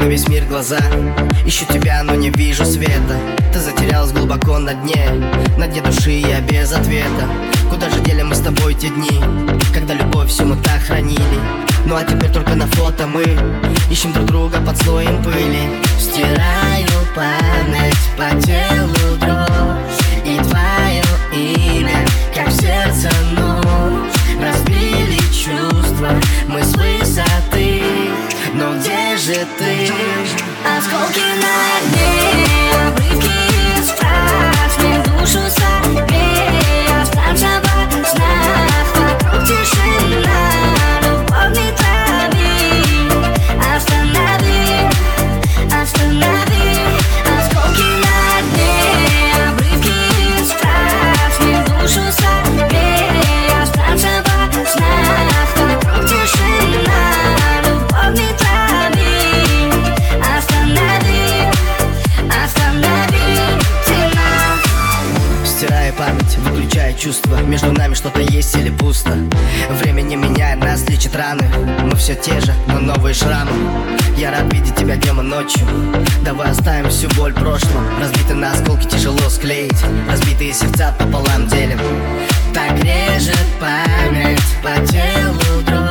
на весь мир глаза. Ищу тебя, но не вижу света. Ты затерялась глубоко на дне души я без ответа. Куда же дели мы с тобой те дни, когда любовь всю мы так хранили? Ну а теперь только на фото мы ищем друг друга под слоем пыли. Стираю память по телу дрожь, и твое имя, как в сердце нож. Разбили чувства мы с высоты, но где же ты? Осколки на дне, обрывки из фраз, мне душу согрей. Останься во снах, вокруг тишина, любовь не трави. Останови, останови. Осколки на дне, обрывки из фраз, мне душу согрей. Останься во снах, вокруг тишина, любовь не трави. Останови, останови тебя. Стирая память, выключая чувства, между нами что-то есть или пусто. Время не меняет нас, лечит раны. Мы все те же, но новые шрамы. Я рад видеть тебя днем и ночью. Давай оставим всю боль в прошлом. Разбитые на осколки тяжело склеить, разбитые сердца пополам делим. Так режет память по телу дрожь.